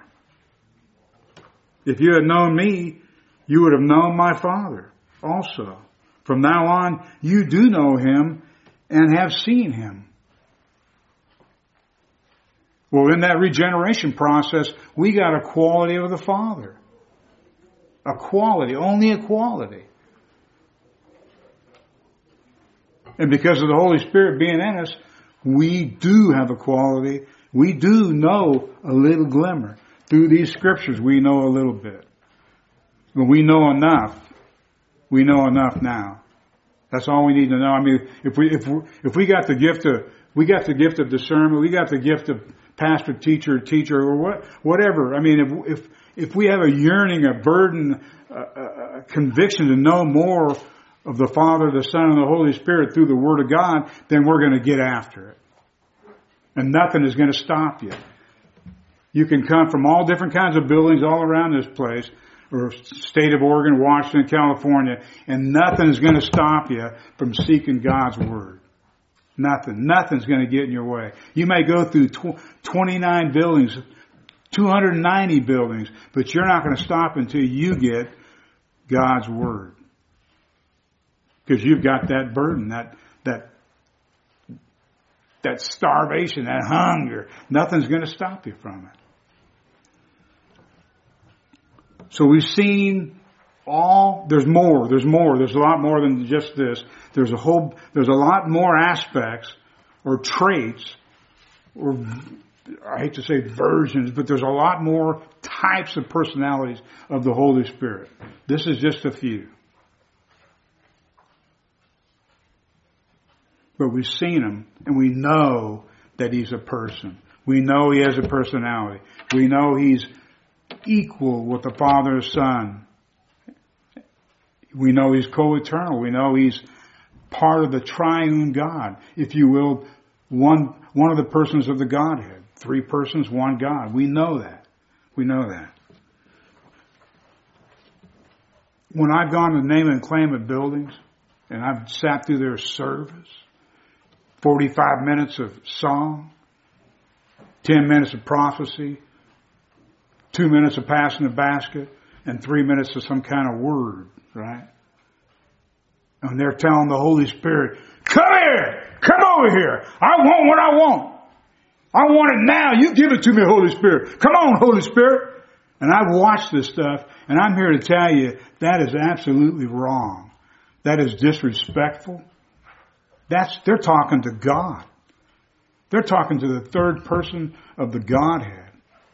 If you had known me, you would have known my Father also. From now on, you do know Him and have seen Him. Well, in that regeneration process, we got a quality of the Father. A quality, only a quality. And because of the Holy Spirit being in us, we do have a quality. We do know a little glimmer. Through these Scriptures, we know a little bit. But we know enough. We know enough now. That's all we need to know. I mean, if we got the gift of discernment, we got the gift of pastor, teacher, or whatever. I mean, if we have a yearning, a burden, a conviction to know more of the Father, the Son, and the Holy Spirit through the Word of God, then we're going to get after it. And nothing is going to stop you. You can come from all different kinds of buildings all around this place, or state of Oregon, Washington, California, and nothing is going to stop you from seeking God's Word. Nothing. Nothing's going to get in your way. You may go through 29 buildings, 290 buildings, but you're not going to stop until you get God's Word. Because you've got that burden, that starvation, that hunger. Nothing's going to stop you from it. So we've seen there's more. There's a lot more than just this. There's a lot more aspects or traits, or I hate to say versions, but there's a lot more types of personalities of the Holy Spirit. This is just a few. But we've seen Him, and we know that He's a person. We know He has a personality. We know He's equal with the Father and Son. We know He's co-eternal. We know He's part of the triune God, if you will, one of the persons of the Godhead. 3 persons, 1 God. We know that. We know that. When I've gone to name and claim at buildings, and I've sat through their service, 45 minutes of song, 10 minutes of prophecy, 2 minutes of passing the basket, and 3 minutes of some kind of word, right? And they're telling the Holy Spirit, come here! Come over here! I want what I want! I want it now! You give it to me, Holy Spirit! Come on, Holy Spirit! And I've watched this stuff, and I'm here to tell you that is absolutely wrong. That is disrespectful. They're talking to God. They're talking to the third person of the Godhead.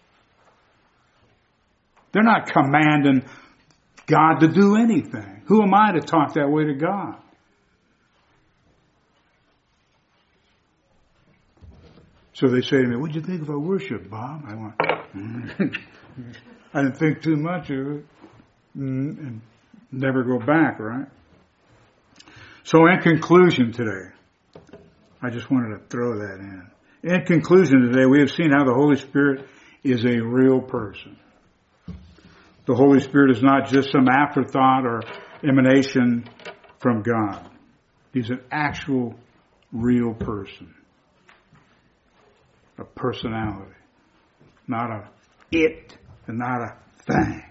They're not commanding God to do anything. Who am I to talk that way to God? So they say to me, what'd you think of our worship, Bob? I went, I didn't think too much of it. And never go back, right? So in conclusion today, I just wanted to throw that in. In conclusion today, we have seen how the Holy Spirit is a real person. The Holy Spirit is not just some afterthought or emanation from God. He's an actual, real person. A personality. Not a it and not a thing.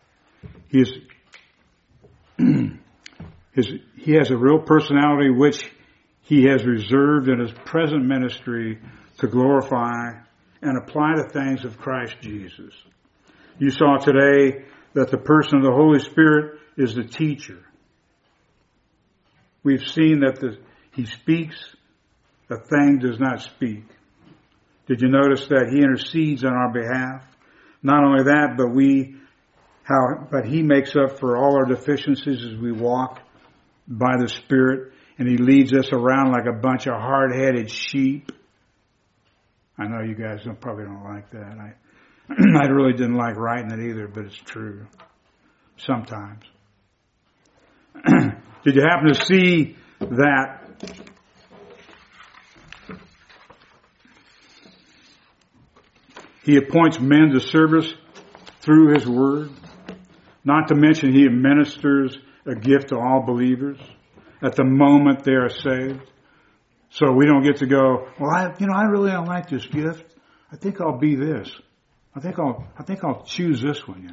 He has a real personality which he has reserved in his present ministry to glorify and apply the things of Christ Jesus. You saw today that the person of the Holy Spirit is the teacher. We've seen that he speaks, a thing does not speak. Did you notice that he intercedes on our behalf? Not only that, but he makes up for all our deficiencies as we walk by the Spirit, and he leads us around like a bunch of hard-headed sheep. I know you guys probably don't like that. I really didn't like writing it either, but it's true. Sometimes. Did you happen to see that he appoints men to service through his word? Not to mention he administers a gift to all believers at the moment they are saved. So we don't get to go, well, I really don't like this gift. I think I'll be this. I think I'll choose this one,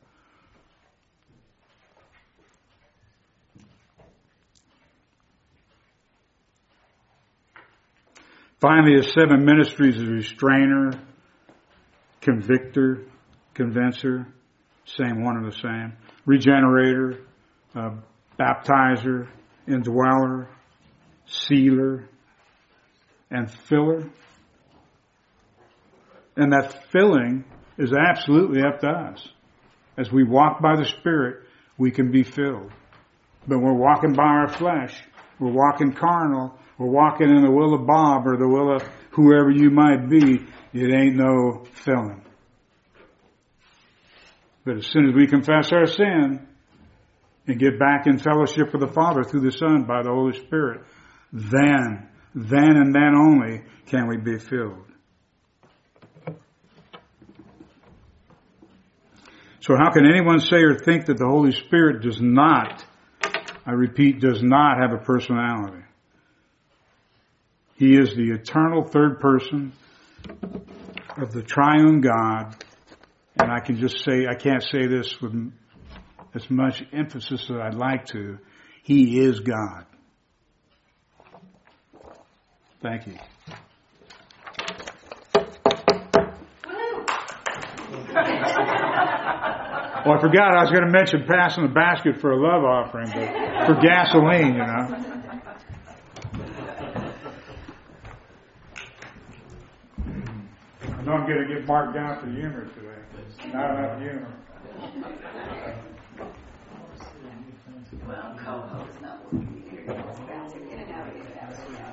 Finally, his 7 ministries is restrainer, convictor, convincer, same one and the same, regenerator, baptizer, indweller, sealer, and filler. And that filling is absolutely up to us. As we walk by the Spirit, we can be filled. But we're walking by our flesh. We're walking carnal. We're walking in the will of Bob or the will of whoever you might be. It ain't no filling. But as soon as we confess our sin and get back in fellowship with the Father through the Son by the Holy Spirit, then and then only can we be filled. So how can anyone say or think that the Holy Spirit does not, I repeat, does not have a personality? He is the eternal third person of the triune God. And I can just say, I can't say this with as much emphasis as I'd like to. He is God. Thank you. Well, I forgot I was going to mention passing the basket for a love offering, but for gasoline, I know I'm going to get marked down for humor today. Not enough humor. Well, co-host not working. You're bouncing in and out, in and out,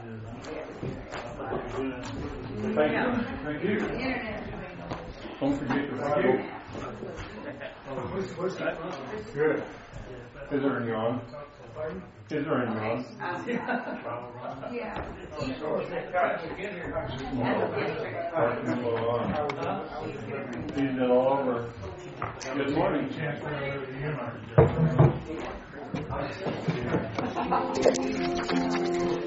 Thank you. Don't forget to write. Good. Is there any on? Is there any on? Yeah. These are all over. Good morning. Chancellor.